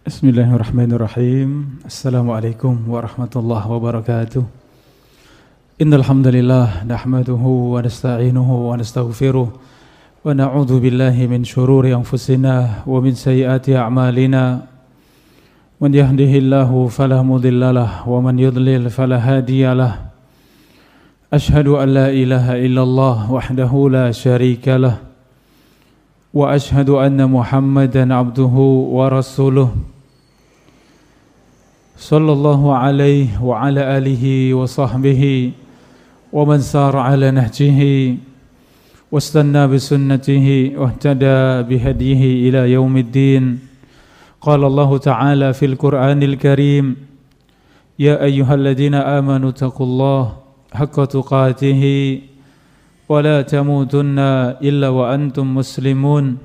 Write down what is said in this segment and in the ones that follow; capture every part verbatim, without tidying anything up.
Bismillahirrahmanirrahim. Assalamualaikum warahmatullahi wabarakatuh. Innal hamdalillah nahmaduhu wa nasta'inuhu wa nastaghfiruh wa na'udzu billahi min shururi anfusina wa min sayyiati a'malina. Man yahdihillahu fala mudhillalah wa man yudlil fala hadiyalah. Ashhadu an la ilaha illallah wahdahu la syarika lah wa ashhadu anna Muhammadan abduhu wa rasuluh. Sallallahu alaihi wa ala alihi wa sahbihi wa man sara ala nahjihi wastanna bi sunnatihi wahtada bi hadihi ila yaumiddin. Qala Allah Ta'ala fil Qur'anil Karim, ya ayyuhalladzina amanu taqullaha haqqa tuqatih wa la tamutunna illa wa antum muslimun.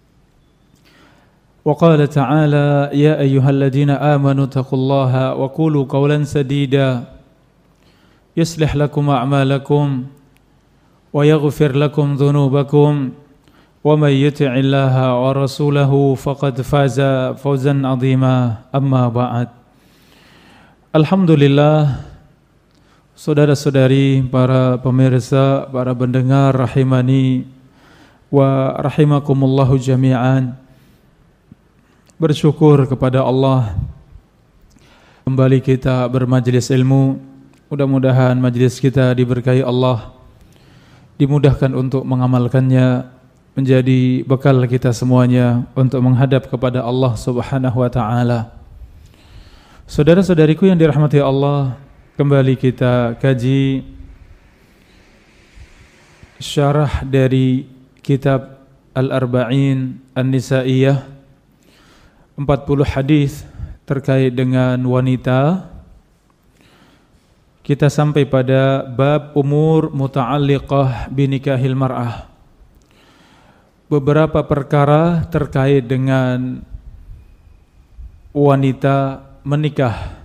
وقال تعالى يا أيها الذين آمنوا اتقوا الله وقولوا قولا سديدا يصلح لكم أعمالكم ويغفر لكم ذنوبكم ومن يطع الله ورسوله فقد فاز فوزا عظيما أما بعد. Alhamdulillah, saudara-saudari, para pemirsa, para pendengar rahimani wa rahimakumullahu jami'an, bersyukur kepada Allah kembali kita bermajlis ilmu. Mudah-mudahan majlis kita diberkahi Allah, dimudahkan untuk mengamalkannya, menjadi bekal kita semuanya untuk menghadap kepada Allah Subhanahu wa taala. Saudara-saudariku yang dirahmati Allah, kembali kita kaji syarah dari kitab Al-Arba'in An-Nisaiyah, empat puluh hadis terkait dengan wanita. Kita sampai pada bab umur muta'alliqah binikahil mar'ah, beberapa perkara terkait dengan wanita menikah,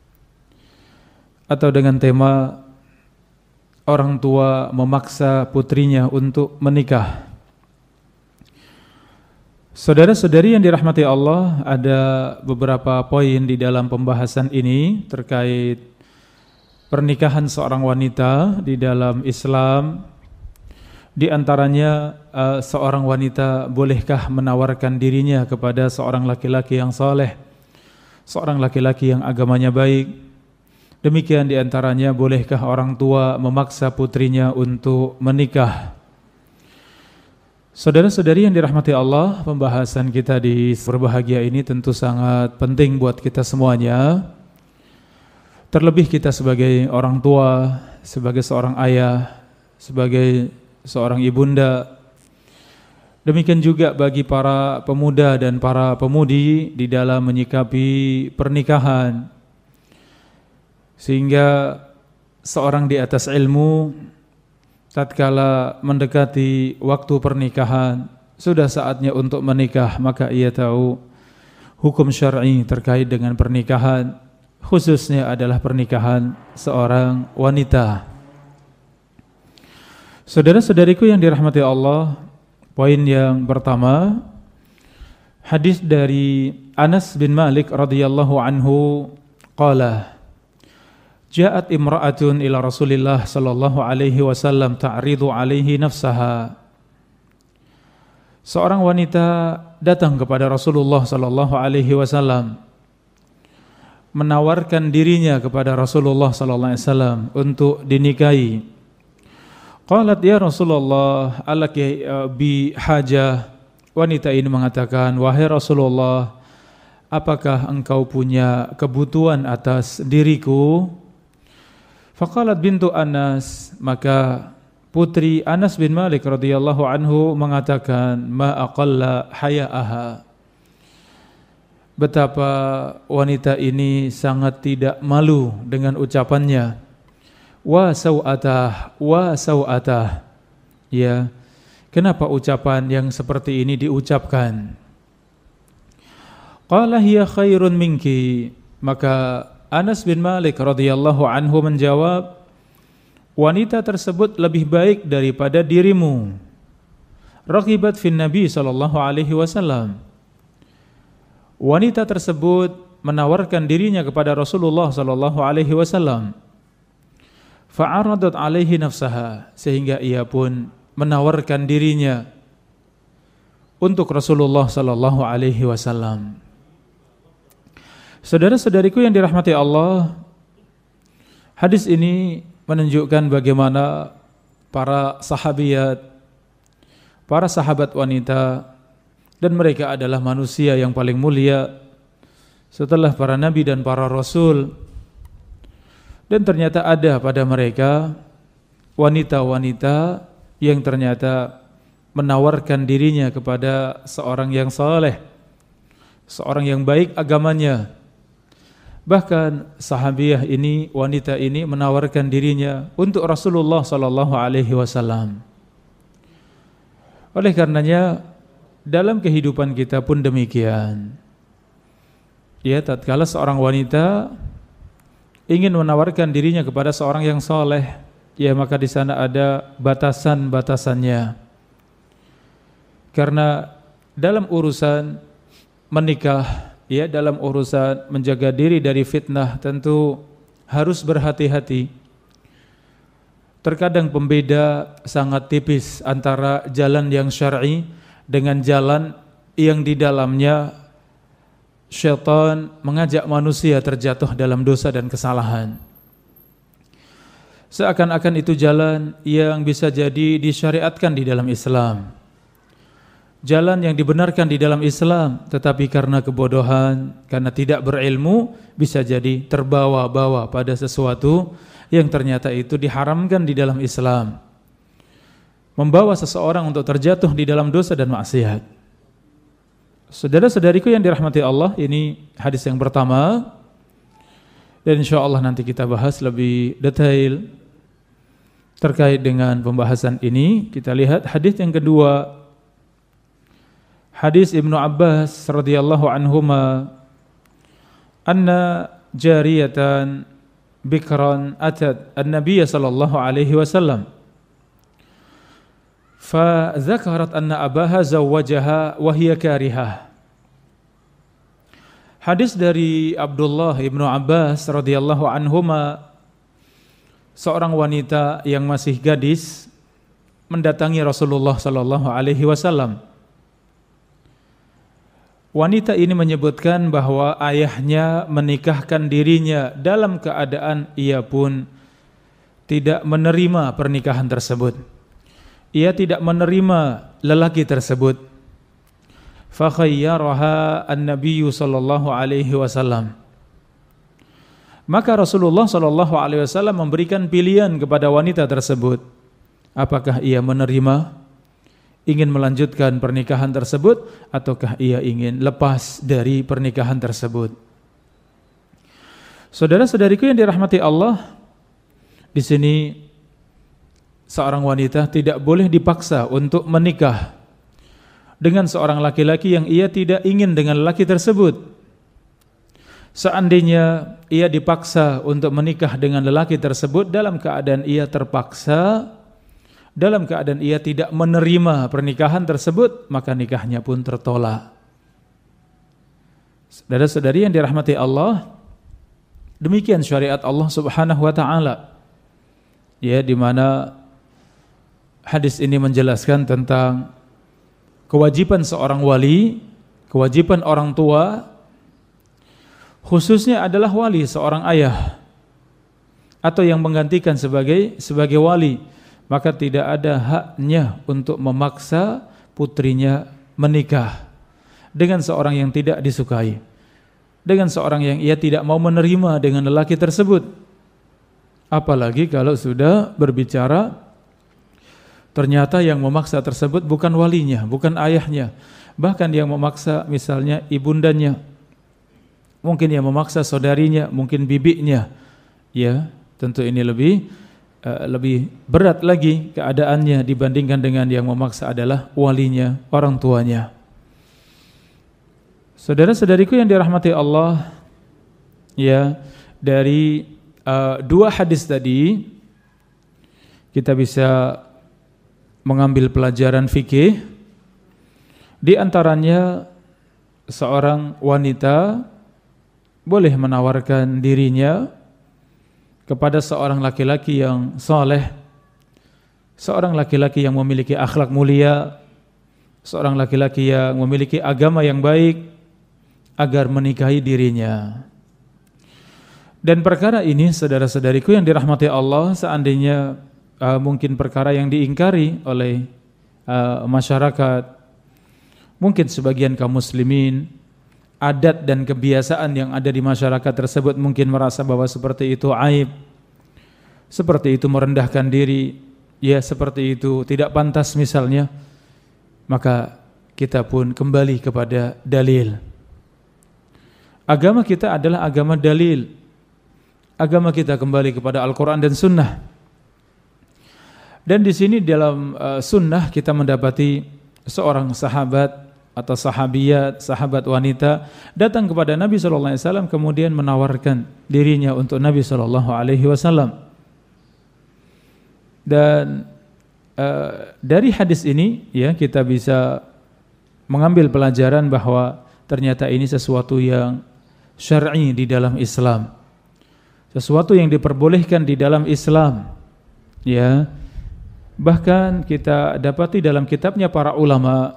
atau dengan tema orang tua memaksa putrinya untuk menikah. Saudara-saudari yang dirahmati Allah, ada beberapa poin di dalam pembahasan ini terkait pernikahan seorang wanita di dalam Islam. Di antaranya, uh, seorang wanita bolehkah menawarkan dirinya kepada seorang laki-laki yang saleh, seorang laki-laki yang agamanya baik. Demikian di antaranya, bolehkah orang tua memaksa putrinya untuk menikah. Saudara-saudari yang dirahmati Allah, pembahasan kita di berbahagia ini tentu sangat penting buat kita semuanya. Terlebih kita sebagai orang tua, sebagai seorang ayah, sebagai seorang ibunda. Demikian juga bagi para pemuda dan para pemudi di dalam menyikapi pernikahan. Sehingga seorang di atas ilmu, tatkala mendekati waktu pernikahan, sudah saatnya untuk menikah, maka ia tahu hukum syar'i terkait dengan pernikahan, khususnya adalah pernikahan seorang wanita. Saudara-saudariku yang dirahmati Allah, poin yang pertama, hadis dari Anas bin Malik radhiyallahu anhu qala, ja'at imra'atun ila Rasulillah sallallahu alaihi wasallam ta'ridu alaihi nafsaha. Seorang wanita datang kepada Rasulullah sallallahu alaihi wasallam, menawarkan dirinya kepada Rasulullah sallallahu alaihi wasallam untuk dinikahi. Qalat ya Rasulullah, alaki bi hajah. Wanita ini mengatakan, wahai Rasulullah, apakah engkau punya kebutuhan atas diriku? Faqalat bintu Anas, maka putri Anas bin Malik radhiyallahu anhu mengatakan, ma aqalla haya'aha. Betapa wanita ini sangat tidak malu dengan ucapannya. Wa sau'atah, wa sau'atah. Ya, kenapa ucapan yang seperti ini diucapkan? Qala hiya khairun minki. Maka Anas bin Malik radhiyallahu anhu menjawab, wanita tersebut lebih baik daripada dirimu. Raqibat fin Nabi sallallahu alaihi wasallam. wanita tersebut menawarkan dirinya kepada Rasulullah sallallahu alaihi wasallam. Fa'aradat alaihi nafsaha, sehingga ia pun menawarkan dirinya untuk Rasulullah sallallahu alaihi wasallam. Saudara-saudariku yang dirahmati Allah, hadis ini menunjukkan bagaimana para sahabiat, para sahabat wanita, dan mereka adalah manusia yang paling mulia setelah para nabi dan para rasul. Dan ternyata ada pada mereka wanita-wanita yang ternyata menawarkan dirinya kepada seorang yang saleh, seorang yang baik agamanya. Bahkan sahabiah ini, wanita ini menawarkan dirinya untuk Rasulullah sallallahu alaihi wasallam. Oleh karenanya dalam kehidupan kita pun demikian. Ya, tatkala seorang wanita ingin menawarkan dirinya kepada seorang yang soleh, ya maka di sana ada batasan-batasannya. Karena dalam urusan menikah, ya dalam urusan menjaga diri dari fitnah tentu harus berhati-hati. Terkadang pembeda sangat tipis antara jalan yang syar'i dengan jalan yang di dalamnya syaitan mengajak manusia terjatuh dalam dosa dan kesalahan. Seakan-akan itu jalan yang bisa jadi disyariatkan di dalam Islam, jalan yang dibenarkan di dalam Islam, tetapi karena kebodohan, karena tidak berilmu, bisa jadi terbawa-bawa pada sesuatu yang ternyata itu diharamkan di dalam Islam, membawa seseorang untuk terjatuh di dalam dosa dan maksiat. Saudara-saudariku yang dirahmati Allah, ini hadis yang pertama, dan insyaallah nanti kita bahas lebih detail terkait dengan pembahasan ini. Kita lihat hadis yang kedua, hadis Ibnu Abbas radhiyallahu anhuma, anna jariyatan bikran atat an-nabiy sallallahu alaihi wasallam fa dzakarat anna abaha zawwajaha wa hiya karihah. Hadis dari Abdullah Ibnu Abbas radhiyallahu anhuma, seorang wanita yang masih gadis mendatangi Rasulullah sallallahu alaihi wasallam. Wanita ini menyebutkan bahwa ayahnya menikahkan dirinya dalam keadaan ia pun tidak menerima pernikahan tersebut. Ia tidak menerima lelaki tersebut. Fa khayyaraha an-nabiy sallallahu alaihi wasallam. Maka Rasulullah sallallahu alaihi wasallam memberikan pilihan kepada wanita tersebut. Apakah ia menerima, ingin melanjutkan pernikahan tersebut, ataukah ia ingin lepas dari pernikahan tersebut. Saudara-saudariku yang dirahmati Allah, di sini seorang wanita tidak boleh dipaksa untuk menikah dengan seorang laki-laki yang ia tidak ingin dengan laki tersebut. Seandainya ia dipaksa untuk menikah dengan lelaki tersebut dalam keadaan ia terpaksa, dalam keadaan ia tidak menerima pernikahan tersebut, maka nikahnya pun tertolak. Saudara-saudari yang dirahmati Allah, demikian syariat Allah Subhanahu wa taala. Ya, di mana hadis ini menjelaskan tentang kewajiban seorang wali, kewajiban orang tua, khususnya adalah wali, seorang ayah atau yang menggantikan sebagai sebagai wali, maka tidak ada haknya untuk memaksa putrinya menikah dengan seorang yang tidak disukai, dengan seorang yang ia tidak mau menerima dengan lelaki tersebut. Apalagi kalau sudah berbicara ternyata yang memaksa tersebut bukan walinya, bukan ayahnya, bahkan yang memaksa misalnya ibundanya, mungkin yang memaksa saudarinya, mungkin bibinya. Ya, tentu ini lebih uh, lebih berat lagi keadaannya dibandingkan dengan yang memaksa adalah walinya, orang tuanya. Saudara-saudariku yang dirahmati Allah, ya, dari uh, dua hadis tadi kita bisa mengambil pelajaran fikih. Di antaranya seorang wanita boleh menawarkan dirinya kepada seorang laki-laki yang saleh, seorang laki-laki yang memiliki akhlak mulia, seorang laki-laki yang memiliki agama yang baik, agar menikahi dirinya. Dan perkara ini, saudara-saudariku yang dirahmati Allah, seandainya uh, mungkin perkara yang diingkari oleh uh, masyarakat, mungkin sebagian kaum muslimin, adat dan kebiasaan yang ada di masyarakat tersebut mungkin merasa bahwa seperti itu aib, seperti itu merendahkan diri, ya seperti itu tidak pantas misalnya, maka kita pun kembali kepada dalil. Agama kita adalah agama dalil. Agama kita kembali kepada Al-Quran dan Sunnah. Dan di sini dalam uh, Sunnah kita mendapati seorang sahabat atau sahabiyat, sahabat wanita datang kepada Nabi shallallahu alaihi wasallam kemudian menawarkan dirinya untuk Nabi shallallahu alaihi wasallam. Dan uh, dari hadis ini ya kita bisa mengambil pelajaran bahwa ternyata ini sesuatu yang syar'i di dalam Islam. Sesuatu yang diperbolehkan di dalam Islam, ya. Bahkan kita dapati dalam kitabnya para ulama,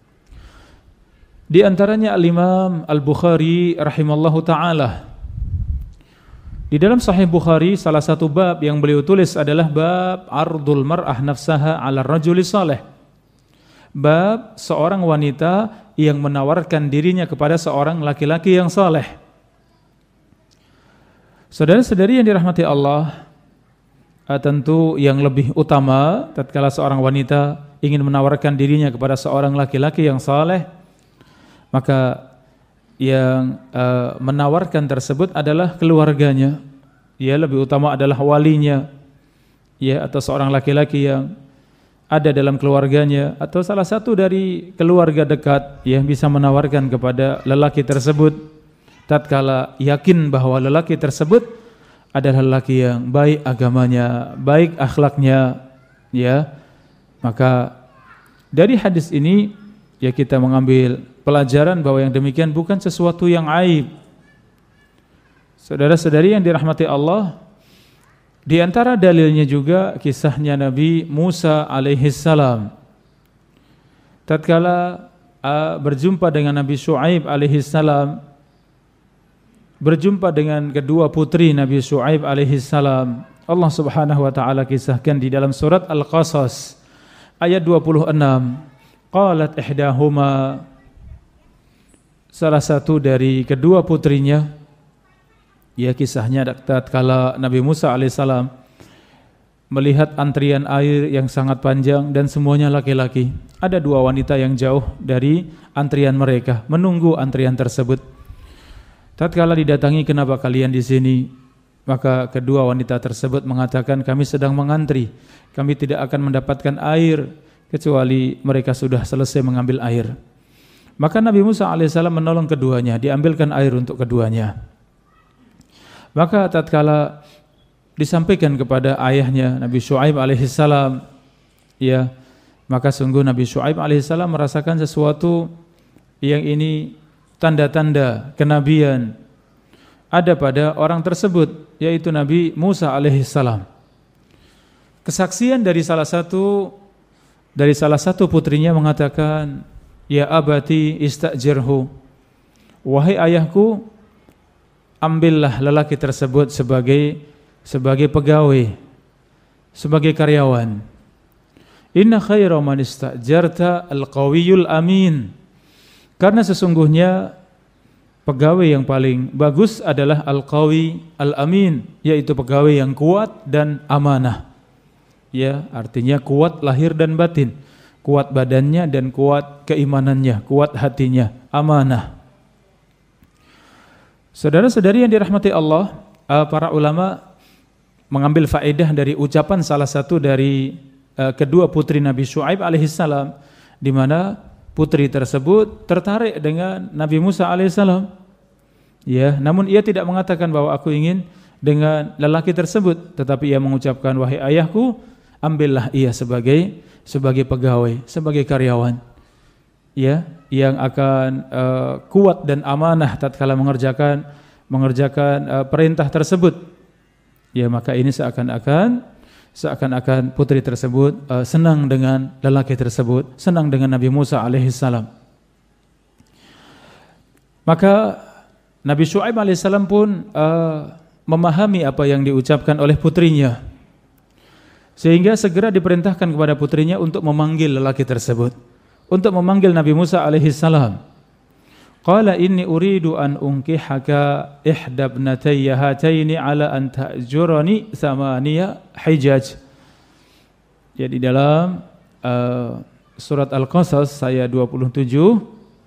di antaranya Al-Imam Al-Bukhari rahimallahu taala. Di dalam Sahih Bukhari salah satu bab yang beliau tulis adalah bab ardul mar'ah nafsaha 'ala rajuli saleh. Bab seorang wanita yang menawarkan dirinya kepada seorang laki-laki yang saleh. Saudara-saudari yang dirahmati Allah, tentu yang lebih utama tatkala seorang wanita ingin menawarkan dirinya kepada seorang laki-laki yang saleh, maka yang uh, menawarkan tersebut adalah keluarganya. Ya, lebih utama adalah walinya, ya, atau seorang laki-laki yang ada dalam keluarganya atau salah satu dari keluarga dekat yang bisa menawarkan kepada lelaki tersebut. Tatkala yakin bahwa lelaki tersebut adalah lelaki yang baik agamanya, baik akhlaknya, ya, maka dari hadis ini ya kita mengambil pelajaran bahwa yang demikian bukan sesuatu yang aib. Saudara-saudari yang dirahmati Allah, di antara dalilnya juga kisahnya Nabi Musa alaihi salam. Tatkala uh, berjumpa dengan Nabi Syuaib alaihi salam, berjumpa dengan kedua putri Nabi Syuaib alaihi salam, Allah Subhanahu wa taala kisahkan di dalam surat Al-Qasas ayat dua puluh enam. Qalat ihdahuma, salah satu dari kedua putrinya, ya kisahnya tatkala Nabi Musa alaihissalam melihat antrian air yang sangat panjang dan semuanya laki-laki. Ada dua wanita yang jauh dari antrian mereka, menunggu antrian tersebut. Tatkala didatangi, kenapa kalian di sini? Maka kedua wanita tersebut mengatakan, kami sedang mengantri, kami tidak akan mendapatkan air kecuali mereka sudah selesai mengambil air. Maka Nabi Musa alaihissalam menolong keduanya, diambilkan air untuk keduanya. Maka tatkala disampaikan kepada ayahnya Nabi Syuaib alaihissalam, ya, maka sungguh Nabi Syuaib alaihissalam merasakan sesuatu yang ini tanda-tanda kenabian ada pada orang tersebut, yaitu Nabi Musa alaihissalam. Kesaksian dari salah satu dari salah satu putrinya mengatakan, ya abati istajirhu, wahai ayahku, ambillah lelaki tersebut sebagai sebagai pegawai, sebagai karyawan. Inna khaira man istajarta al-qawiyul amin. Karena sesungguhnya pegawai yang paling bagus adalah al-qawi al-amin, yaitu pegawai yang kuat dan amanah. Ya, artinya kuat lahir dan batin, kuat badannya dan kuat keimanannya, kuat hatinya, amanah. Saudara-saudari yang dirahmati Allah, para ulama mengambil faedah dari ucapan salah satu dari kedua putri Nabi Syuaib alaihissalam, di mana putri tersebut tertarik dengan Nabi Musa alaihissalam, ya, namun ia tidak mengatakan bahwa aku ingin dengan lelaki tersebut, tetapi ia mengucapkan, wahai ayahku, ambillah ia sebagai sebagai pegawai, sebagai karyawan. ya, yang akan uh, kuat dan amanah tatkala mengerjakan mengerjakan uh, perintah tersebut. Ya, maka ini seakan-akan seakan-akan putri tersebut uh, senang dengan lelaki tersebut, senang dengan Nabi Musa alaihissalam. Maka Nabi Syuaib alaihissalam pun uh, memahami apa yang diucapkan oleh putrinya, sehingga segera diperintahkan kepada putrinya untuk memanggil lelaki tersebut, untuk memanggil Nabi Musa alaihissalam. Qala inni uridu an unkihaka ihda ibnatayya hataini ala an ta'jurani thamaniya hijaj. Jadi dalam uh, surat Al-Qasas ayat dua puluh tujuh,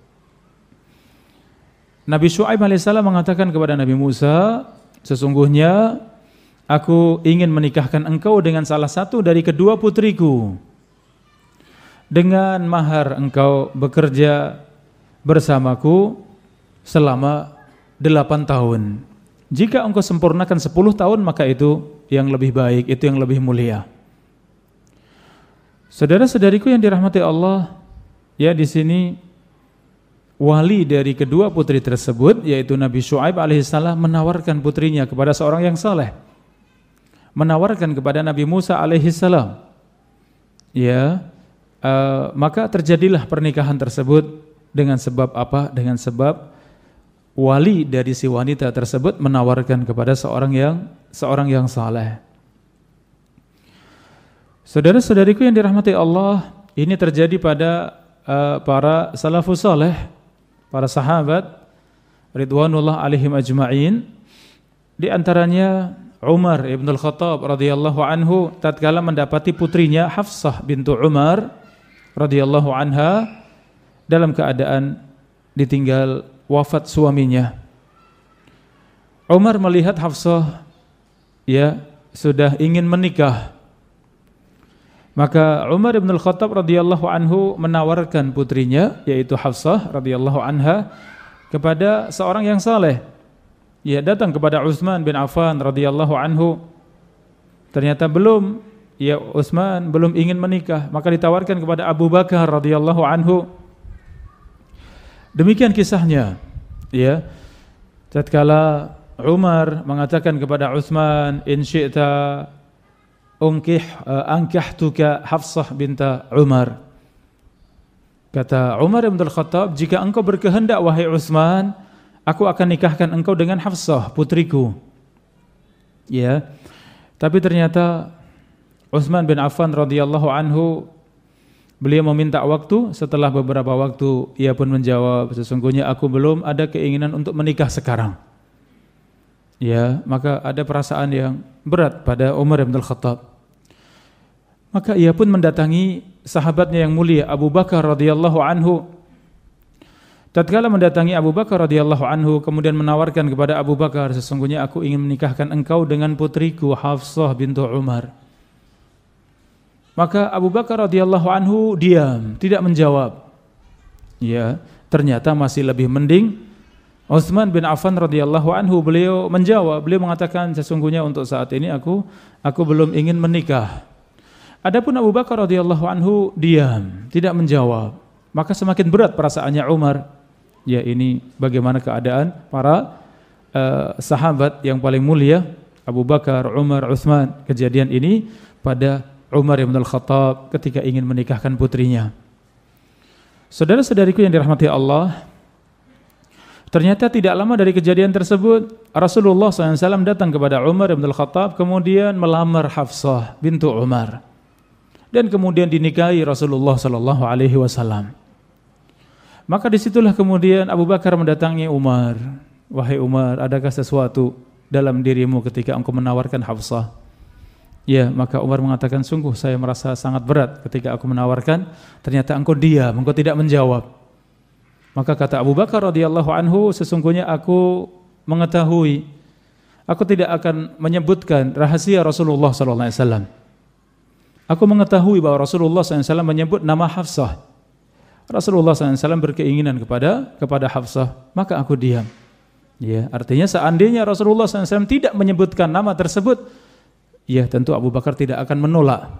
Nabi Syuaib alaihissalam mengatakan kepada Nabi Musa, sesungguhnya aku ingin menikahkan engkau dengan salah satu dari kedua putriku, dengan mahar engkau bekerja bersamaku selama delapan tahun. Jika engkau sempurnakan sepuluh tahun, maka itu yang lebih baik, itu yang lebih mulia. Saudara-saudariku yang dirahmati Allah, ya, di sini wali dari kedua putri tersebut, yaitu Nabi Syuaib alaihissalam, menawarkan putrinya kepada seorang yang saleh, menawarkan kepada Nabi Musa alaihissalam. Ya, uh, maka terjadilah pernikahan tersebut. Dengan sebab apa? Dengan sebab wali dari si wanita tersebut menawarkan kepada seorang yang seorang yang saleh. Saudara-saudariku yang dirahmati Allah, ini terjadi pada uh, para salafus saleh, para sahabat ridwanullah alaihim ajma'in. Di antaranya Umar ibn al-Khattab radhiyallahu anhu tatkala mendapati putrinya Hafsah bintu Umar radhiyallahu anha dalam keadaan ditinggal wafat suaminya. Umar melihat Hafsah, ya, sudah ingin menikah. Maka Umar bin Al-Khattab radhiyallahu anhu menawarkan putrinya, yaitu Hafsah radhiyallahu anha, kepada seorang yang saleh. Ya, datang kepada Utsman bin Affan radhiyallahu anhu. Ternyata belum, ya, Utsman belum ingin menikah, maka ditawarkan kepada Abu Bakar radhiyallahu anhu. Demikian kisahnya, ya. Tatkala Umar mengatakan kepada Utsman, in syi'ta unkih uh, ankahtuka Hafsah binta Umar. Kata Umar bin Al-Khattab, jika engkau berkehendak wahai Utsman, aku akan nikahkan engkau dengan Hafsah putriku. Ya. Tapi ternyata Utsman bin Affan radhiyallahu anhu, beliau meminta waktu. Setelah beberapa waktu ia pun menjawab, sesungguhnya aku belum ada keinginan untuk menikah sekarang. Ya, maka ada perasaan yang berat pada Umar bin Al-Khattab. Maka ia pun mendatangi sahabatnya yang mulia Abu Bakar radhiyallahu anhu. Tatkala mendatangi Abu Bakar radhiyallahu anhu, kemudian menawarkan kepada Abu Bakar, sesungguhnya aku ingin menikahkan engkau dengan putriku Hafsah bintu Umar. Maka Abu Bakar radhiyallahu anhu diam, tidak menjawab. Ya, ternyata masih lebih mending Utsman bin Affan radhiyallahu anhu, beliau menjawab, beliau mengatakan, sesungguhnya untuk saat ini aku aku belum ingin menikah. Adapun Abu Bakar radhiyallahu anhu diam, tidak menjawab. Maka semakin berat perasaannya Umar. Ya, ini bagaimana keadaan para uh, sahabat yang paling mulia, Abu Bakar, Umar, Utsman. Kejadian ini pada Umar bin Al-Khattab ketika ingin menikahkan putrinya. Saudara-saudariku yang dirahmati Allah, ternyata tidak lama dari kejadian tersebut, Rasulullah shallallahu alaihi wasallam datang kepada Umar bin Al-Khattab, kemudian melamar Hafsah bintu Umar, dan kemudian dinikahi Rasulullah shallallahu alaihi wasallam. Maka disitulah kemudian Abu Bakar mendatangi Umar, wahai Umar, adakah sesuatu dalam dirimu ketika engkau menawarkan Hafsah? Ya, maka Umar mengatakan, sungguh saya merasa sangat berat ketika aku menawarkan, ternyata engkau diam, engkau tidak menjawab. Maka kata Abu Bakar radhiyallahu anhu, sesungguhnya aku mengetahui, aku tidak akan menyebutkan rahasia Rasulullah sallallahu alaihi wasallam. Aku mengetahui bahwa Rasulullah sallallahu alaihi wasallam menyebut nama Hafsah. Rasulullah sallallahu alaihi wasallam berkeinginan kepada kepada Hafsah, maka aku diam. Ya, artinya seandainya Rasulullah sallallahu alaihi wasallam tidak menyebutkan nama tersebut, ya tentu Abu Bakar tidak akan menolak.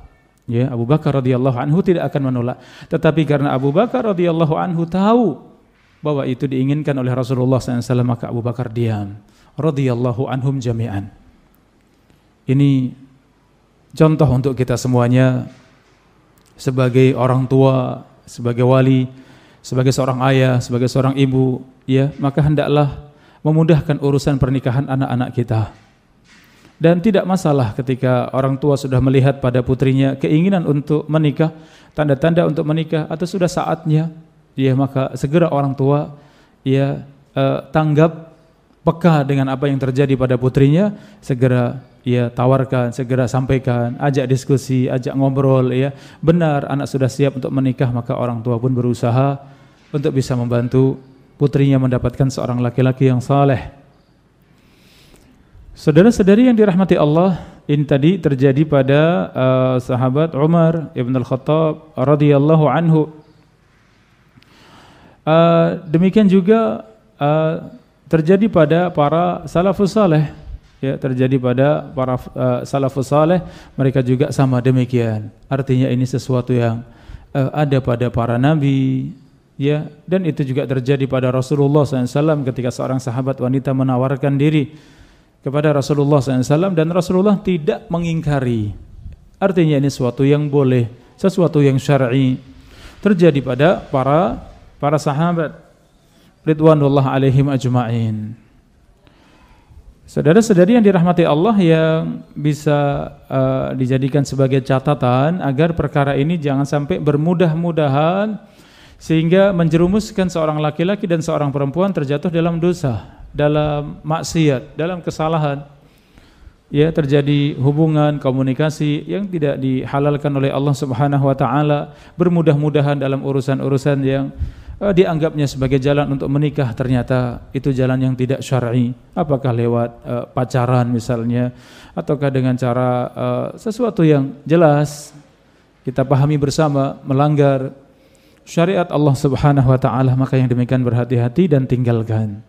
Ya, Abu Bakar radhiyallahu anhu tidak akan menolak. Tetapi karena Abu Bakar radhiyallahu anhu tahu bahwa itu diinginkan oleh Rasulullah shallallahu alaihi wasallam, maka Abu Bakar diam. Radhiyallahu anhum jami'an. Ini contoh untuk kita semuanya sebagai orang tua, sebagai wali, sebagai seorang ayah, sebagai seorang ibu, ya, maka hendaklah memudahkan urusan pernikahan anak-anak kita. Dan tidak masalah ketika orang tua sudah melihat pada putrinya keinginan untuk menikah, tanda-tanda untuk menikah atau sudah saatnya, ya, maka segera orang tua ya eh, tanggap, peka dengan apa yang terjadi pada putrinya, segera ya tawarkan, segera sampaikan, ajak diskusi, ajak ngobrol, ya. Benar anak sudah siap untuk menikah, maka orang tua pun berusaha untuk bisa membantu putrinya mendapatkan seorang laki-laki yang saleh. Saudara-saudari yang dirahmati Allah, ini tadi terjadi pada uh, sahabat Umar ibn al-Khattab radhiyallahu anhu. Uh, demikian juga uh, terjadi pada para salafus saleh, ya, terjadi pada para uh, salafus saleh, mereka juga sama demikian. Artinya ini sesuatu yang uh, ada pada para nabi, ya, dan itu juga terjadi pada Rasulullah shallallahu alaihi wasallam ketika seorang sahabat wanita menawarkan diri kepada Rasulullah shallallahu alaihi wasallam dan Rasulullah tidak mengingkari. Artinya ini sesuatu yang boleh, sesuatu yang syar'i terjadi pada para para sahabat ridwanullah alaihim ajma'in. Saudara-saudari yang dirahmati Allah, yang bisa uh, dijadikan sebagai catatan agar perkara ini jangan sampai bermudah-mudahan sehingga menjerumuskan seorang laki-laki dan seorang perempuan terjatuh dalam dosa, dalam maksiat, dalam kesalahan, ya, terjadi hubungan komunikasi yang tidak dihalalkan oleh Allah Subhanahu wa taala, bermudah-mudahan dalam urusan-urusan yang uh, dianggapnya sebagai jalan untuk menikah, ternyata itu jalan yang tidak syar'i. Apakah lewat uh, pacaran misalnya, ataukah dengan cara uh, sesuatu yang jelas kita pahami bersama melanggar syariat Allah Subhanahu wa taala, maka yang demikian berhati-hati dan tinggalkan.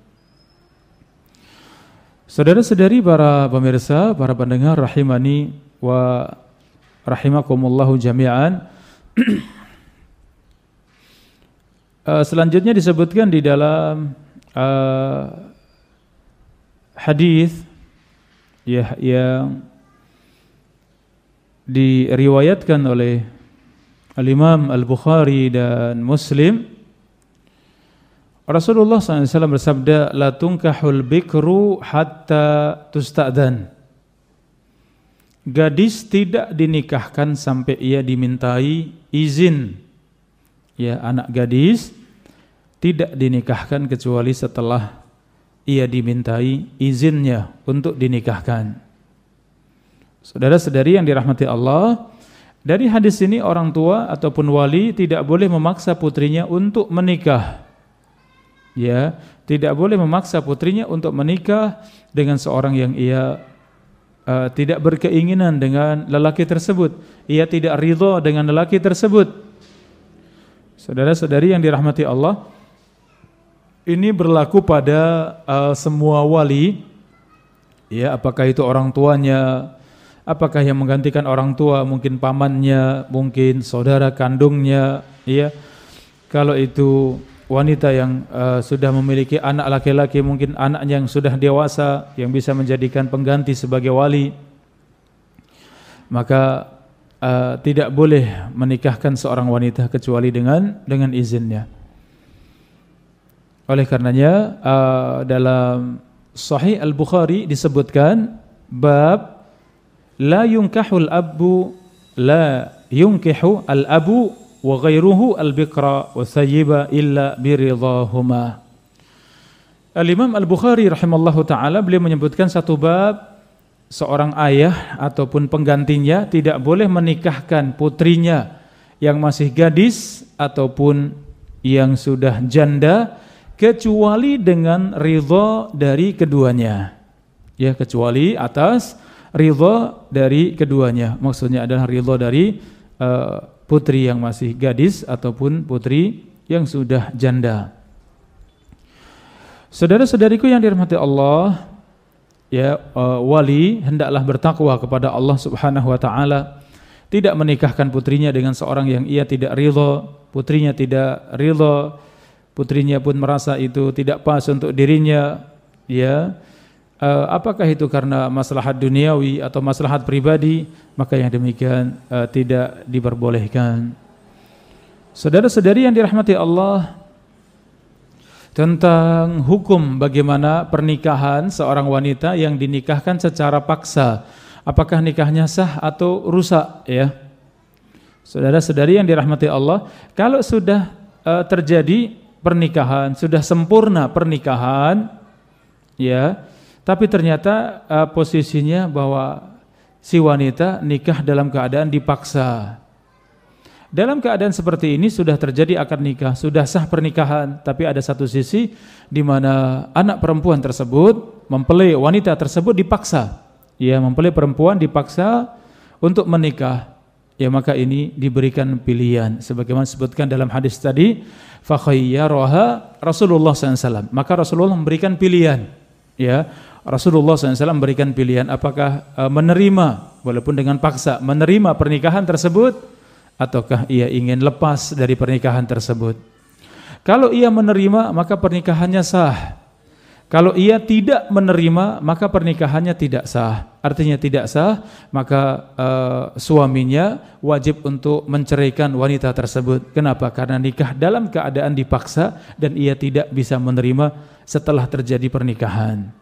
Saudara-saudari, para pemirsa, para pendengar rahimani wa rahimakumullahu jami'an. uh, selanjutnya disebutkan di dalam uh, hadis ya, yang diriwayatkan oleh Al-Imam Al-Bukhari dan Muslim, Rasulullah shallallahu alaihi wasallam bersabda, la tunkahul bikru hatta tusta'dan. Gadis tidak dinikahkan sampai ia dimintai izin. Ya, anak gadis tidak dinikahkan kecuali setelah ia dimintai izinnya untuk dinikahkan. Saudara-saudari yang dirahmati Allah, dari hadis ini orang tua ataupun wali tidak boleh memaksa putrinya untuk menikah. Ya, tidak boleh memaksa putrinya untuk menikah dengan seorang yang ia uh, tidak berkeinginan dengan lelaki tersebut. Ia tidak ridha dengan lelaki tersebut. Saudara-saudari yang dirahmati Allah, ini berlaku pada uh, semua wali. Ya, apakah itu orang tuanya, apakah yang menggantikan orang tua, mungkin pamannya, mungkin saudara kandungnya, ya. Kalau itu wanita yang uh, sudah memiliki anak laki-laki, mungkin anaknya yang sudah dewasa yang bisa menjadikan pengganti sebagai wali, maka uh, tidak boleh menikahkan seorang wanita kecuali dengan dengan izinnya. Oleh karenanya uh, dalam Sahih Al-Bukhari disebutkan bab la yunkahul abu la yunkihu al-abu wa ghairuhu al-bikra wa sayyiba illa biridahuma. Al-Imam Al-Bukhari rahimallahu ta'ala, beliau menyebutkan satu bab, seorang ayah ataupun penggantinya tidak boleh menikahkan putrinya yang masih gadis ataupun yang sudah janda kecuali dengan ridha dari keduanya. Ya, kecuali atas ridha dari keduanya. Maksudnya adalah ridha dari uh, putri yang masih gadis ataupun putri yang sudah janda. Saudara-saudariku yang dirahmati Allah, ya, uh, wali hendaklah bertakwa kepada Allah Subhanahu wa taala. tidak menikahkan putrinya dengan seorang yang ia tidak ridha, putrinya tidak ridha, putrinya pun merasa itu tidak pas untuk dirinya, ya, uh, apakah itu karena maslahat duniawi atau maslahat pribadi, maka yang demikian uh, tidak diperbolehkan. Saudara-saudari yang dirahmati Allah, tentang hukum bagaimana pernikahan seorang wanita yang dinikahkan secara paksa, apakah nikahnya sah atau rusak, ya. Saudara-saudari yang dirahmati Allah, kalau sudah uh, terjadi pernikahan, sudah sempurna pernikahan, ya, tapi ternyata uh, posisinya bahwa si wanita nikah dalam keadaan dipaksa. Dalam keadaan seperti ini sudah terjadi akad nikah, sudah sah pernikahan, tapi ada satu sisi di mana anak perempuan tersebut mempelai wanita tersebut dipaksa. Ya, mempelai perempuan dipaksa untuk menikah. Ya, maka ini diberikan pilihan sebagaimana disebutkan dalam hadis tadi, fa khayyaraha Rasulullah sallallahu alaihi wasallam. Maka Rasulullah memberikan pilihan. Ya, Rasulullah sallallahu alaihi wasallam memberikan pilihan apakah uh, menerima walaupun dengan paksa, menerima pernikahan tersebut ataukah ia ingin lepas dari pernikahan tersebut. Kalau ia menerima, maka pernikahannya sah. Kalau ia tidak menerima, maka pernikahannya tidak sah. Artinya tidak sah, maka uh, suaminya wajib untuk menceraikan wanita tersebut. Kenapa? Karena nikah dalam keadaan dipaksa dan ia tidak bisa menerima setelah terjadi pernikahan.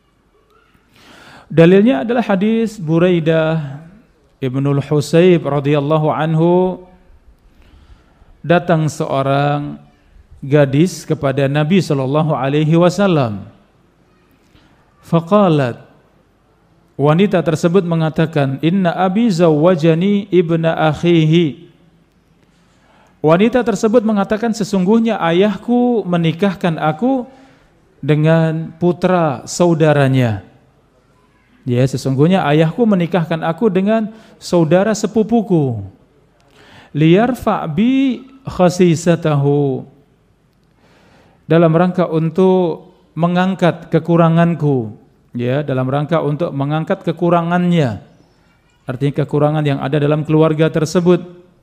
Dalilnya adalah hadis Buraidah Ibnul Husayb radhiyallahu anhu, datang seorang gadis kepada Nabi sallallahu alaihi wasallam. Faqalat, wanita tersebut mengatakan, inna abi zawwajani ibna akhihi. Wanita tersebut mengatakan, sesungguhnya ayahku menikahkan aku dengan putra saudaranya. Ya, sesungguhnya ayahku menikahkan aku dengan saudara sepupuku. Liyarfa' bi khasisatahu, dalam rangka untuk mengangkat kekuranganku, ya, dalam rangka untuk mengangkat kekurangannya. Artinya kekurangan yang ada dalam keluarga tersebut.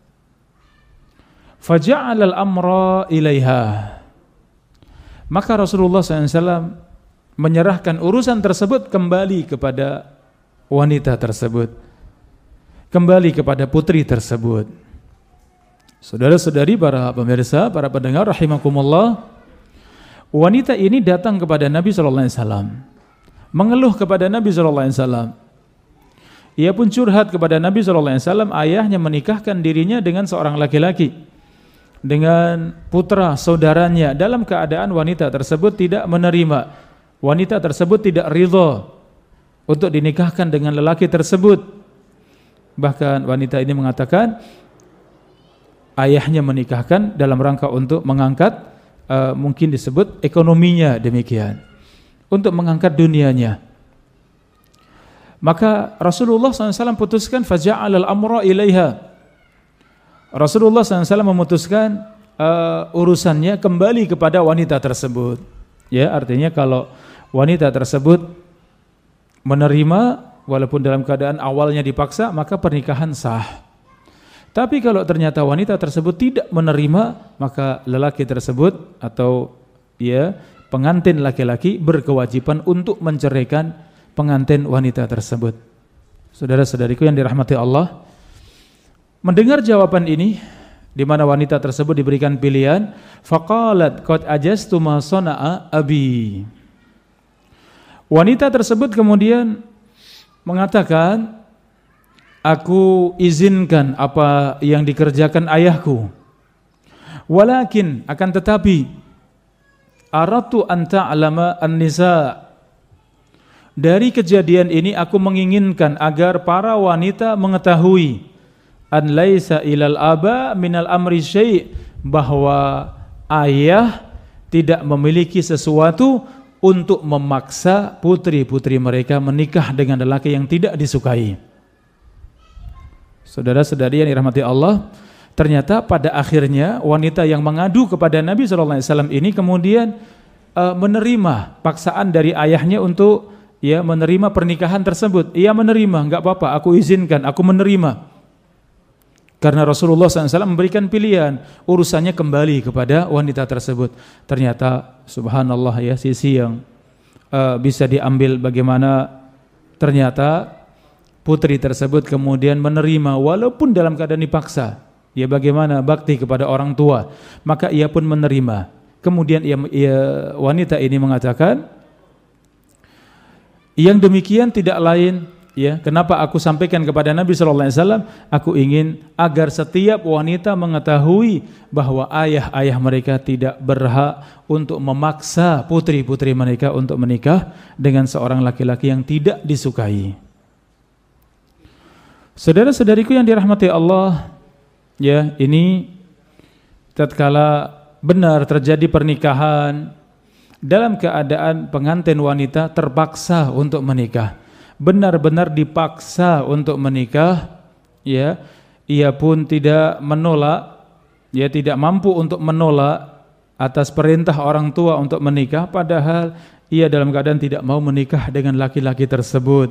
Faja'ala al-amra ilaiha. Maka Rasulullah sallallahu alaihi wasallam menyerahkan urusan tersebut kembali kepada wanita tersebut, kembali kepada putri tersebut. Saudara-saudari, para pemirsa, para pendengar rahimakumullah, wanita ini datang kepada Nabi sallallahu alaihi wasallam, mengeluh kepada Nabi sallallahu alaihi wasallam. Ia pun curhat kepada Nabi sallallahu alaihi wasallam, ayahnya menikahkan dirinya dengan seorang laki-laki, dengan putra saudaranya, dalam keadaan wanita tersebut tidak menerima. Wanita tersebut tidak ridha untuk dinikahkan dengan lelaki tersebut. Bahkan wanita ini mengatakan ayahnya menikahkan dalam rangka untuk mengangkat, uh, mungkin disebut ekonominya demikian, untuk mengangkat dunianya. Maka Rasulullah sallallahu alaihi wasallam putuskan faja'al al-amra ilaiha. Rasulullah sallallahu alaihi wasallam memutuskan uh, urusannya kembali kepada wanita tersebut. Ya, artinya kalau wanita tersebut menerima walaupun dalam keadaan awalnya dipaksa, maka pernikahan sah. Tapi kalau ternyata wanita tersebut tidak menerima, maka lelaki tersebut atau ya pengantin laki-laki berkewajiban untuk menceraikan pengantin wanita tersebut. Saudara-saudariku yang dirahmati Allah, mendengar jawaban ini, di mana wanita tersebut diberikan pilihan, faqalat qad ajaztu ma sana'a abi. Wanita tersebut kemudian mengatakan, aku izinkan apa yang dikerjakan ayahku. Walakin, akan tetapi, aratu an ta'lama an-nisa. Dari kejadian ini aku menginginkan agar para wanita mengetahui an laisa ilal aba minal amri syai', bahwa ayah tidak memiliki sesuatu untuk memaksa putri-putri mereka menikah dengan lelaki yang tidak disukai. Saudara-saudari yang dirahmati Allah, ternyata pada akhirnya wanita yang mengadu kepada Nabi shallallahu alaihi wasallam ini kemudian uh, menerima paksaan dari ayahnya untuk ya menerima pernikahan tersebut. Ia menerima, enggak apa-apa, aku izinkan, aku menerima. Karena Rasulullah shallallahu alaihi wasallam memberikan pilihan, urusannya kembali kepada wanita tersebut. Ternyata subhanallah ya, sisi yang uh, bisa diambil bagaimana ternyata putri tersebut kemudian menerima walaupun dalam keadaan dipaksa. Ya, bagaimana bakti kepada orang tua, maka ia pun menerima. Kemudian ia, ia, wanita ini mengatakan, yang demikian tidak lain, ya, kenapa aku sampaikan kepada Nabi shallallahu alaihi wasallam? Aku ingin agar setiap wanita mengetahui bahwa ayah-ayah mereka tidak berhak untuk memaksa putri-putri mereka untuk menikah dengan seorang laki-laki yang tidak disukai. Saudara-saudariku yang dirahmati Allah, ya, ini tatkala benar terjadi pernikahan dalam keadaan pengantin wanita terpaksa untuk menikah, benar-benar dipaksa untuk menikah, ya, ia pun tidak menolak, ya, tidak mampu untuk menolak atas perintah orang tua untuk menikah, padahal ia dalam keadaan tidak mau menikah dengan laki-laki tersebut.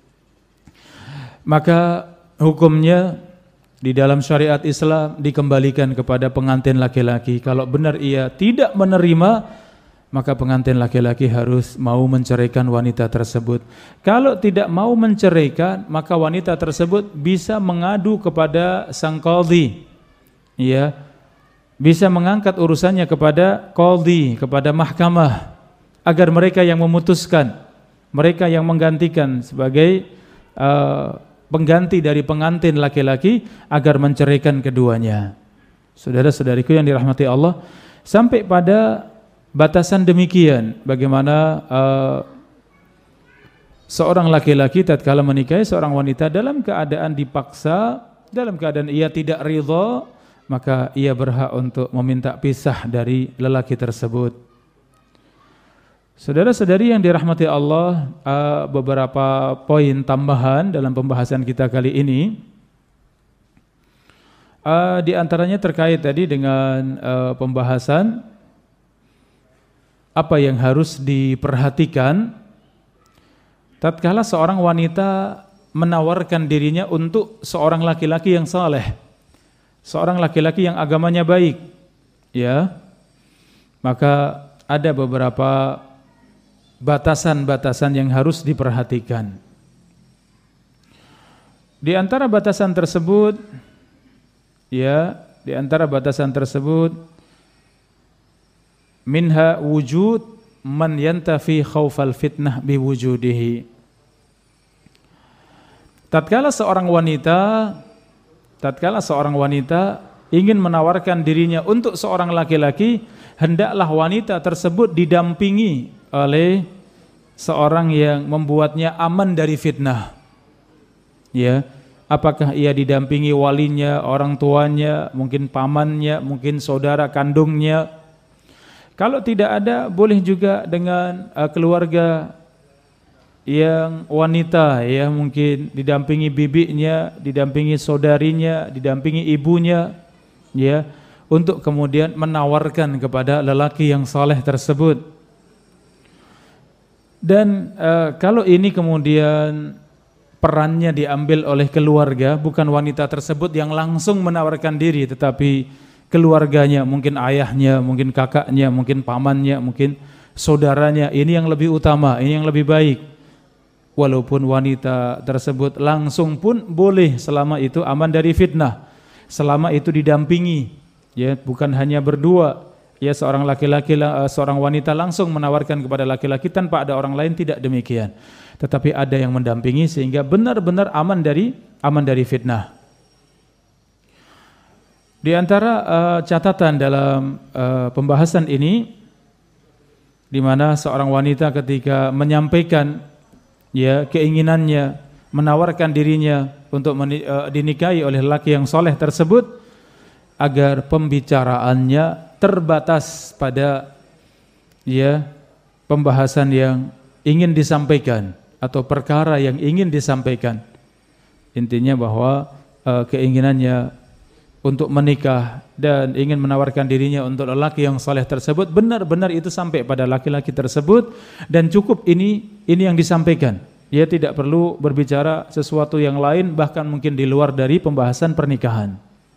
Maka hukumnya di dalam syariat Islam dikembalikan kepada pengantin laki-laki. Kalau benar ia tidak menerima, maka pengantin laki-laki harus mau menceraikan wanita tersebut. Kalau tidak mau menceraikan, maka wanita tersebut bisa mengadu kepada sang qadhi, ya, bisa mengangkat urusannya kepada qadhi, kepada mahkamah, agar mereka yang memutuskan, mereka yang menggantikan sebagai uh, pengganti dari pengantin laki-laki agar menceraikan keduanya. Saudara-saudariku yang dirahmati Allah, sampai pada batasan demikian, bagaimana uh, seorang laki-laki tatkala menikahi seorang wanita dalam keadaan dipaksa, dalam keadaan ia tidak ridha, maka ia berhak untuk meminta pisah dari lelaki tersebut. Saudara-saudari yang dirahmati Allah, uh, beberapa poin tambahan dalam pembahasan kita kali ini. Uh, di antaranya terkait tadi dengan uh, pembahasan apa yang harus diperhatikan tatkala seorang wanita menawarkan dirinya untuk seorang laki-laki yang saleh, seorang laki-laki yang agamanya baik, ya, maka ada beberapa batasan-batasan yang harus diperhatikan. Di antara batasan tersebut, ya, di antara batasan tersebut, minha wujud man yantafi khaufal fitnah biwujudihi. Tatkala seorang wanita, tatkala seorang wanita ingin menawarkan dirinya untuk seorang laki-laki, hendaklah wanita tersebut didampingi oleh seorang yang membuatnya aman dari fitnah. Ya, apakah ia didampingi walinya, orang tuanya, mungkin pamannya, mungkin saudara kandungnya. Kalau tidak ada, boleh juga dengan uh, keluarga yang wanita, ya, mungkin didampingi bibinya, didampingi saudarinya, didampingi ibunya, ya, untuk kemudian menawarkan kepada lelaki yang saleh tersebut. Dan uh, kalau ini kemudian perannya diambil oleh keluarga, bukan wanita tersebut yang langsung menawarkan diri, tetapi keluarganya, mungkin ayahnya, mungkin kakaknya, mungkin pamannya, mungkin saudaranya, ini yang lebih utama, ini yang lebih baik. Walaupun wanita tersebut langsung pun boleh, selama itu aman dari fitnah, selama itu didampingi, ya, bukan hanya berdua, ya, seorang laki-laki, seorang wanita langsung menawarkan kepada laki-laki tanpa ada orang lain, tidak demikian. Tetapi ada yang mendampingi sehingga benar-benar aman dari aman dari fitnah. Di antara uh, catatan dalam uh, pembahasan ini, di mana seorang wanita ketika menyampaikan, ya, keinginannya menawarkan dirinya untuk meni, uh, dinikahi oleh laki yang soleh tersebut, agar pembicaraannya terbatas pada, ya, pembahasan yang ingin disampaikan atau perkara yang ingin disampaikan. Intinya bahwa uh, keinginannya untuk menikah dan ingin menawarkan dirinya untuk lelaki yang saleh tersebut, benar-benar itu sampai pada laki-laki tersebut, dan cukup ini ini yang disampaikan. Dia tidak perlu berbicara sesuatu yang lain, bahkan mungkin di luar dari pembahasan pernikahan.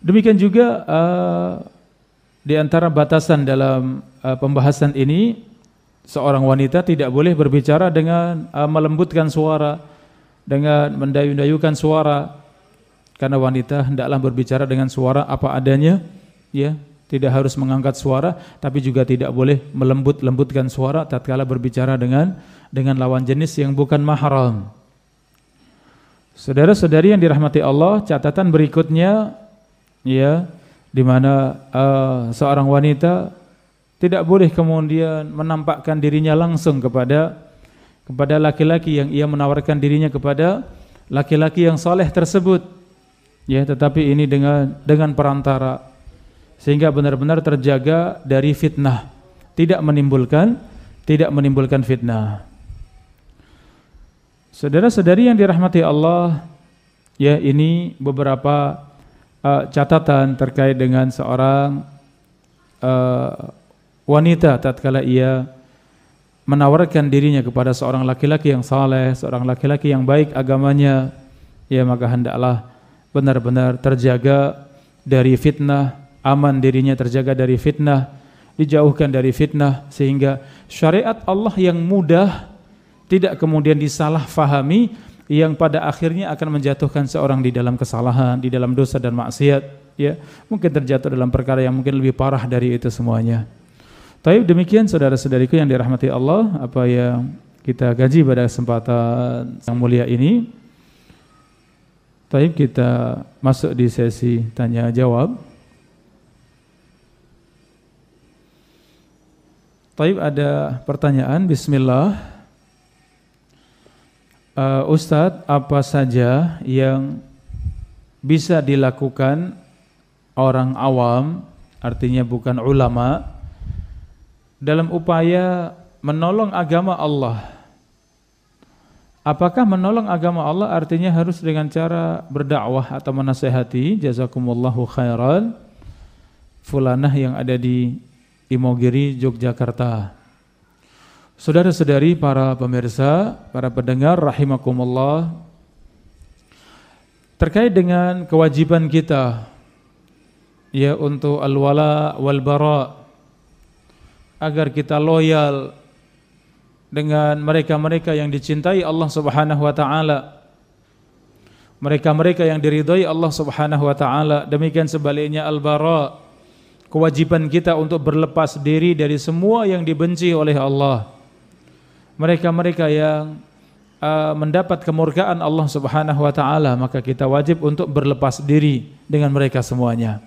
Demikian juga uh, di antara batasan dalam uh, pembahasan ini, seorang wanita tidak boleh berbicara dengan uh, melembutkan suara, dengan mendayu-dayukan suara, karena wanita hendaklah berbicara dengan suara apa adanya, ya, tidak harus mengangkat suara, tapi juga tidak boleh melembut-lembutkan suara tatkala berbicara dengan dengan lawan jenis yang bukan mahram. Saudara-saudari yang dirahmati Allah, catatan berikutnya, ya, di mana uh, seorang wanita tidak boleh kemudian menampakkan dirinya langsung kepada kepada laki-laki yang ia menawarkan dirinya kepada laki-laki yang saleh tersebut, ya, tetapi ini dengan dengan perantara, sehingga benar-benar terjaga dari fitnah, tidak menimbulkan tidak menimbulkan fitnah. Saudara-saudari yang dirahmati Allah, ya, ini beberapa uh, catatan terkait dengan seorang uh, wanita tatkala ia menawarkan dirinya kepada seorang laki-laki yang saleh, seorang laki-laki yang baik agamanya, ya, maka hendaklah benar-benar terjaga dari fitnah, aman dirinya terjaga dari fitnah, dijauhkan dari fitnah, sehingga syariat Allah yang mudah tidak kemudian disalahfahami, yang pada akhirnya akan menjatuhkan seorang di dalam kesalahan, di dalam dosa dan maksiat, ya, mungkin terjatuh dalam perkara yang mungkin lebih parah dari itu semuanya. Taib, demikian saudara-saudariku yang dirahmati Allah, apa yang kita kaji pada kesempatan yang mulia ini. Taib, kita masuk di sesi tanya jawab. Taib, ada pertanyaan. Bismillah. Uh, Ustadz, apa saja yang bisa dilakukan orang awam, artinya bukan ulama, dalam upaya menolong agama Allah? Apakah menolong agama Allah artinya harus dengan cara berdakwah atau menasehati? Jazakumullahu khairan. Fulanah yang ada di Imogiri, Yogyakarta. Saudara-saudari, para pemirsa, para pendengar rahimakumullah, terkait dengan kewajiban kita, ya, untuk al-wala wal bara, agar kita loyal dengan mereka-mereka yang dicintai Allah Subhanahu wa taala, mereka-mereka yang diridhai Allah Subhanahu wa taala. Demikian sebaliknya al-bara, kewajiban kita untuk berlepas diri dari semua yang dibenci oleh Allah, mereka-mereka yang uh, mendapat kemurkaan Allah Subhanahu wa taala, maka kita wajib untuk berlepas diri dengan mereka semuanya.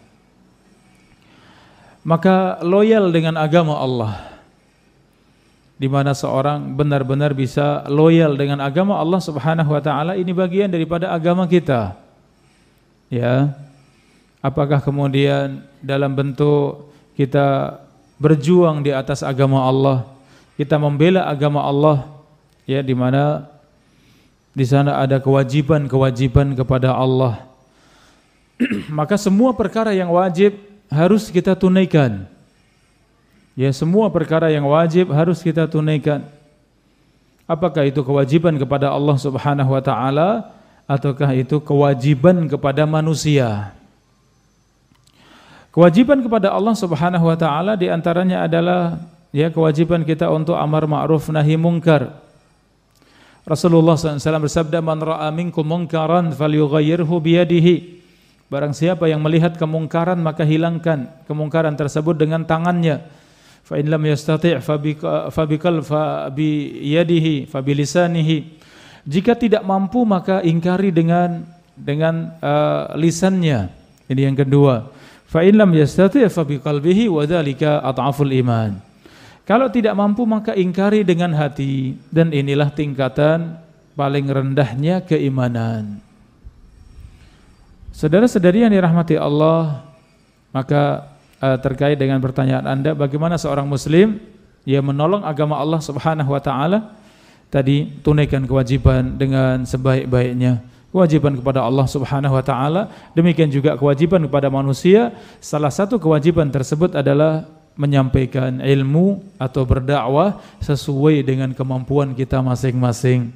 Maka loyal dengan agama Allah, di mana seorang benar-benar bisa loyal dengan agama Allah Subhanahu wa taala, ini bagian daripada agama kita. Ya. Apakah kemudian dalam bentuk kita berjuang di atas agama Allah, kita membela agama Allah, ya, di mana di sana ada kewajiban-kewajiban kepada Allah. Maka semua perkara yang wajib harus kita tunaikan. Ya, semua perkara yang wajib harus kita tunaikan. Apakah itu kewajiban kepada Allah Subhanahu wa taala ataukah itu kewajiban kepada manusia? Kewajiban kepada Allah Subhanahu wa taala di antaranya adalah, ya, kewajiban kita untuk amar ma'ruf nahi mungkar. Rasulullah sallallahu alaihi wasallam bersabda, "Man ra'a minkum munkaran falyughayyirhu biyadihi." Barang siapa yang melihat kemungkaran maka hilangkan kemungkaran tersebut dengan tangannya. Fa in lam yastati' fa bikal fa bi yadihi fa bi lisanihi. Jika tidak mampu maka ingkari dengan dengan uh, lisannya. Ini yang kedua. Fa in lam yastati' fa bi qalbihi wa dzalika adhaful iman. Kalau tidak mampu maka ingkari dengan hati, dan inilah tingkatan paling rendahnya keimanan. Saudara-saudari yang dirahmati Allah, maka uh, terkait dengan pertanyaan Anda, bagaimana seorang muslim yang menolong agama Allah Subhanahu wa taala? Tadi, tunaikan kewajiban dengan sebaik-baiknya. Kewajiban kepada Allah Subhanahu wa taala, demikian juga kewajiban kepada manusia. Salah satu kewajiban tersebut adalah menyampaikan ilmu atau berdakwah sesuai dengan kemampuan kita masing-masing.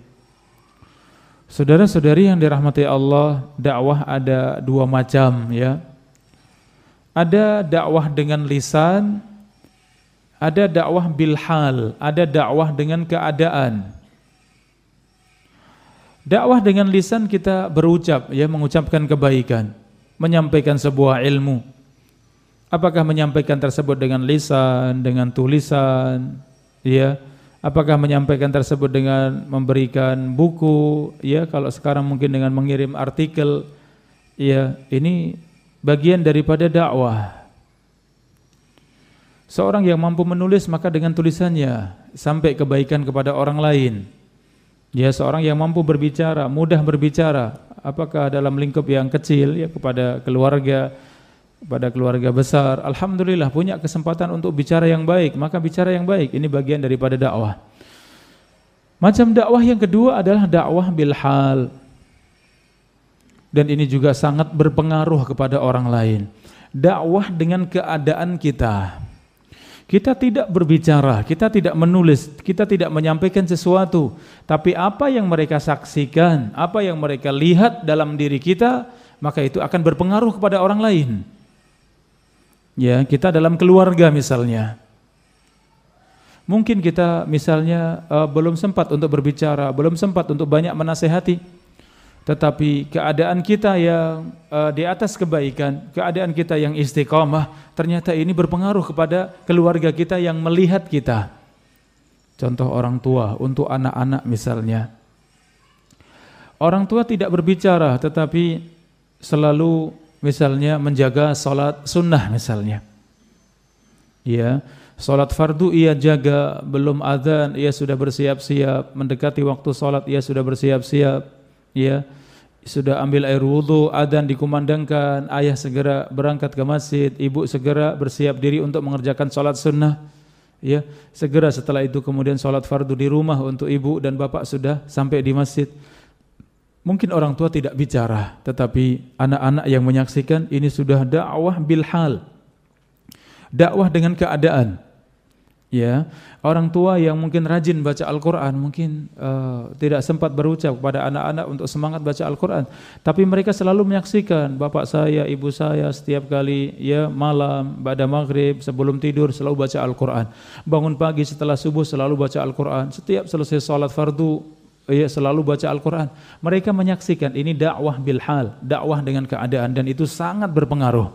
Saudara-saudari yang dirahmati Allah, dakwah ada dua macam, ya. Ada dakwah dengan lisan, ada dakwah bil hal, ada dakwah dengan keadaan. Dakwah dengan lisan kita berucap, ya, mengucapkan kebaikan, menyampaikan sebuah ilmu. Apakah menyampaikan tersebut dengan lisan, dengan tulisan, ya? Apakah menyampaikan tersebut dengan memberikan buku, ya? Kalau sekarang mungkin dengan mengirim artikel, ya, ini bagian daripada dakwah. Seorang yang mampu menulis maka dengan tulisannya sampai kebaikan kepada orang lain. Ya, seorang yang mampu berbicara, mudah berbicara, apakah dalam lingkup yang kecil, ya, kepada keluarga, kepada keluarga besar, alhamdulillah punya kesempatan untuk bicara yang baik, maka bicara yang baik, ini bagian daripada dakwah. Macam dakwah yang kedua adalah dakwah bil hal. Dan ini juga sangat berpengaruh kepada orang lain. Dakwah dengan keadaan kita. Kita tidak berbicara, kita tidak menulis, kita tidak menyampaikan sesuatu, tapi apa yang mereka saksikan, apa yang mereka lihat dalam diri kita, maka itu akan berpengaruh kepada orang lain. Ya, kita dalam keluarga misalnya. Mungkin kita misalnya uh, belum sempat untuk berbicara, belum sempat untuk banyak menasehati. Tetapi keadaan kita yang uh, di atas kebaikan, keadaan kita yang istiqamah, ternyata ini berpengaruh kepada keluarga kita yang melihat kita. Contoh orang tua untuk anak-anak misalnya. Orang tua tidak berbicara tetapi selalu misalnya menjaga salat sunnah misalnya. Ya, salat fardu ia jaga, belum azan ia sudah bersiap-siap, mendekati waktu salat ia sudah bersiap-siap. Ya, sudah ambil air wudu, adzan dikumandangkan, ayah segera berangkat ke masjid, ibu segera bersiap diri untuk mengerjakan salat sunnah. Ya, segera setelah itu kemudian salat fardu di rumah untuk ibu dan bapak sudah sampai di masjid. Mungkin orang tua tidak bicara, tetapi anak-anak yang menyaksikan ini sudah dakwah bil hal. Dakwah dengan keadaan. Ya, orang tua yang mungkin rajin baca Al-Quran mungkin uh, tidak sempat berucap kepada anak-anak untuk semangat baca Al-Quran, tapi mereka selalu menyaksikan bapak saya, ibu saya setiap kali, ya, malam, pada maghrib, sebelum tidur selalu baca Al-Quran, bangun pagi setelah subuh selalu baca Al-Quran, setiap selesai salat fardu, ya, selalu baca Al-Quran. Mereka menyaksikan ini dakwah bil hal, dakwah dengan keadaan, dan itu sangat berpengaruh.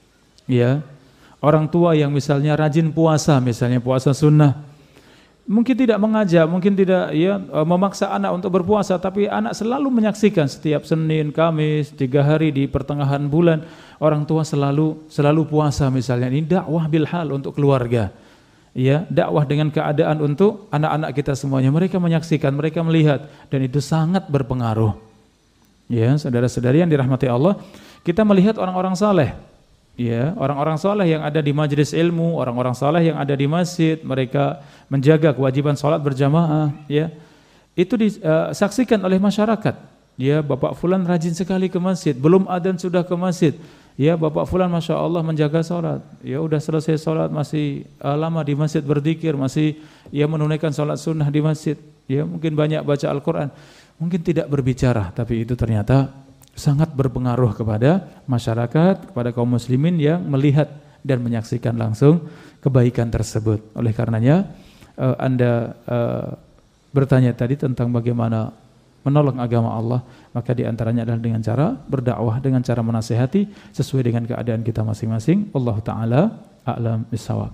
Ya. Orang tua yang misalnya rajin puasa, misalnya puasa sunnah, mungkin tidak mengajak, mungkin tidak, ya, memaksa anak untuk berpuasa, tapi anak selalu menyaksikan setiap Senin, Kamis, tiga hari di pertengahan bulan, orang tua selalu selalu puasa misalnya. Ini dakwah bil hal untuk keluarga. Ya, dakwah dengan keadaan untuk anak-anak kita semuanya. Mereka menyaksikan, mereka melihat, dan itu sangat berpengaruh. Ya, saudara-saudari yang dirahmati Allah, kita melihat orang-orang saleh. Ya, orang-orang saleh yang ada di majelis ilmu, orang-orang saleh yang ada di masjid, mereka menjaga kewajiban salat berjamaah, ya. Itu disaksikan oleh masyarakat. Ya, Bapak fulan rajin sekali ke masjid, belum adzan sudah ke masjid. Ya, Bapak fulan Masya Allah menjaga salat. Ya, udah selesai salat masih uh, lama di masjid berzikir, masih, ya, menunaikan salat sunnah di masjid. Ya, mungkin banyak baca Al-Quran. Mungkin tidak berbicara, tapi itu ternyata sangat berpengaruh kepada masyarakat, kepada kaum muslimin yang melihat dan menyaksikan langsung kebaikan tersebut. Oleh karenanya uh, Anda uh, bertanya tadi tentang bagaimana menolong agama Allah, maka diantaranya adalah dengan cara berdakwah, dengan cara menasihati sesuai dengan keadaan kita masing-masing. Allah Ta'ala a'lam bissawab.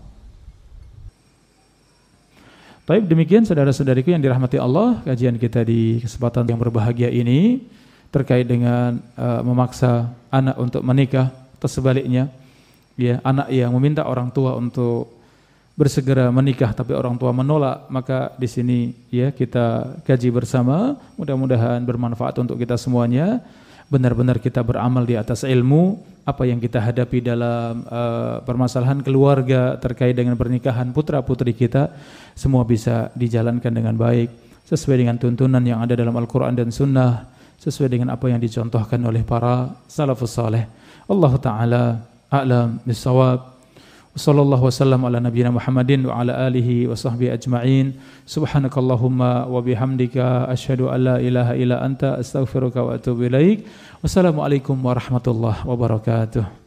Baik, demikian saudara-saudariku yang dirahmati Allah, kajian kita di kesempatan yang berbahagia ini terkait dengan uh, memaksa anak untuk menikah atau sebaliknya, ya, anak yang meminta orang tua untuk bersegera menikah tapi orang tua menolak, maka di sini, ya, kita kaji bersama, mudah-mudahan bermanfaat untuk kita semuanya. Benar-benar kita beramal di atas ilmu, apa yang kita hadapi dalam uh, permasalahan keluarga terkait dengan pernikahan putra-putri kita, semua bisa dijalankan dengan baik sesuai dengan tuntunan yang ada dalam Al-Quran dan Sunnah, sesuai dengan apa yang dicontohkan oleh para salafus saleh. Allah Ta'ala a'lam bissawab. Sallallahu wasallam ala nabiyyina Muhammadin wa ala alihi wa sahbihi ajma'in. Subhanakallahumma wa bihamdika asyhadu an la ilaha illa anta astaghfiruka wa atubu ilaik. Wassalamualaikum warahmatullahi wabarakatuh.